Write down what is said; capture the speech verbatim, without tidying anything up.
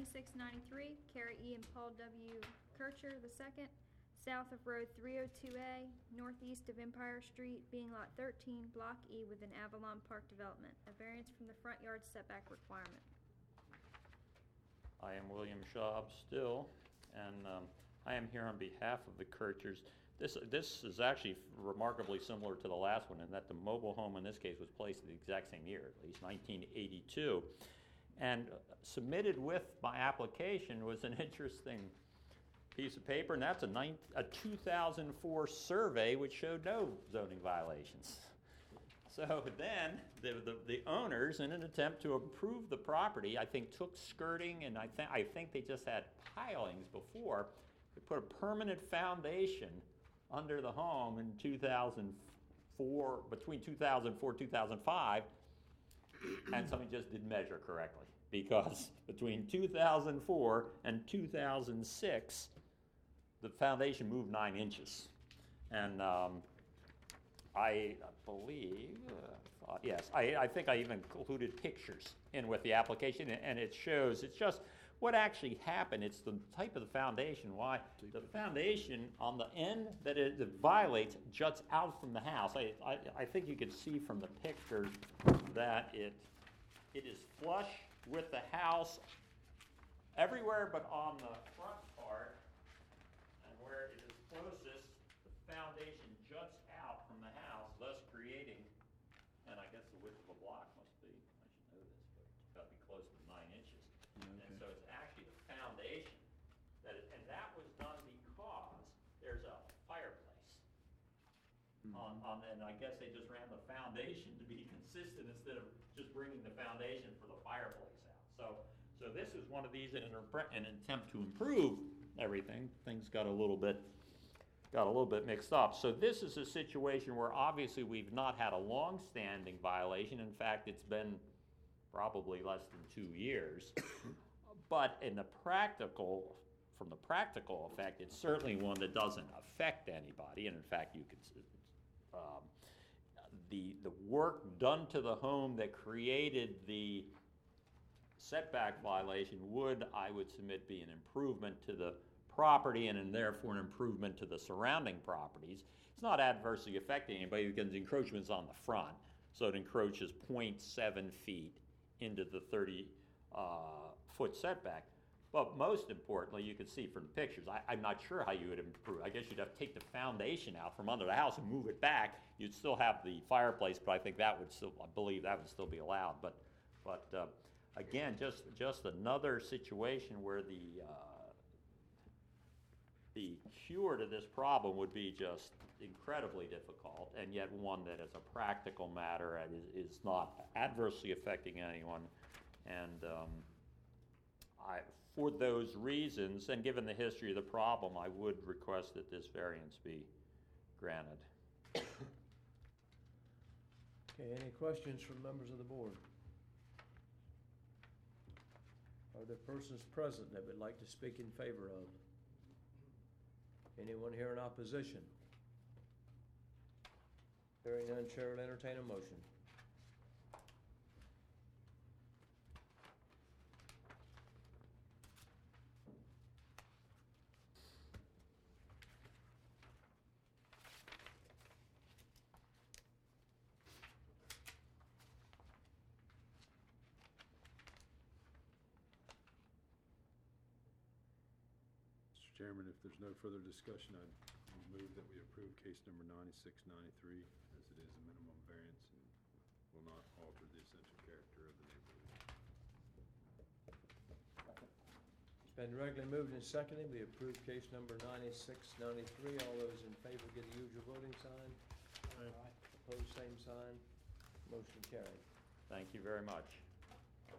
ninety-six ninety-three, Carrie E. and Paul W. Kircher the second, south of Road three oh two A, northeast of Empire Street, being Lot thirteen, Block E, within Avalon Park Development. A variance from the front yard setback requirement. I am William Schaub still, and um, I am here on behalf of the Kirchers. This, this is actually remarkably similar to the last one in that the mobile home in this case was placed at the exact same year, at least nineteen eighty-two. And submitted with my application was an interesting piece of paper, and that's a, nine, a two thousand four survey which showed no zoning violations. So then the, the, the owners, in an attempt to improve the property, I think took skirting, and I, th- I think they just had pilings before. They put a permanent foundation under the home in two thousand four, between two thousand four and two thousand five, and somebody just didn't measure correctly, because between two thousand four and two thousand six, the foundation moved nine inches. And um, I believe, uh, thought, yes, I, I think I even included pictures in with the application, and it shows, it's just what actually happened. It's the type of the foundation, why the foundation on the end that it, it violates juts out from the house. I, I, I think you can see from the pictures that it it is flush with the house everywhere but on the front part, and where it is closest, the foundation juts out from the house, thus creating, and I guess the width of a block must be, I should know this, but it's got to be close to nine inches. Okay. And so it's actually the foundation that, it, and that was done because there's a fireplace. Mm-hmm. On, on, and I guess they just ran the foundation to be consistent instead of just bringing the foundation for the fireplace out. So, so this is one of these in an, an attempt to improve everything. Things got a little bit, got a little bit mixed up. So this is a situation where obviously we've not had a long-standing violation. In fact, it's been probably less than two years. But in the practical, from the practical effect, it's certainly one that doesn't affect anybody. And in fact, you could, um, the the work done to the home that created the setback violation would, I would submit, be an improvement to the property and, and therefore an improvement to the surrounding properties. It's not adversely affecting anybody because the encroachment's on the front, so it encroaches zero point seven feet into the thirty uh, foot setback. But most importantly, you can see from the pictures, I, I'm not sure how you would improve. I guess you'd have to take the foundation out from under the house and move it back. You'd still have the fireplace, but I think that would still, I believe that would still be allowed. But, but uh, again, just just another situation where the uh, the cure to this problem would be just incredibly difficult, and yet one that, as a practical matter, is, is not adversely affecting anyone. And um, I, for those reasons, and given the history of the problem, I would request that this variance be granted. Okay, any questions from members of the board? Are there persons present that would like to speak in favor of? Anyone here in opposition? Hearing none, Chair will entertain a motion. Mister Chairman, if there's no further discussion, I'd move that we approve case number ninety-six ninety-three as it is a minimum variance and will not alter the essential character of the neighborhood. It's been regularly moved and seconded. We approve case number ninety-six ninety-three. All those in favor give the usual voting sign. Aye. Opposed, same sign. Motion carried. Thank you very much.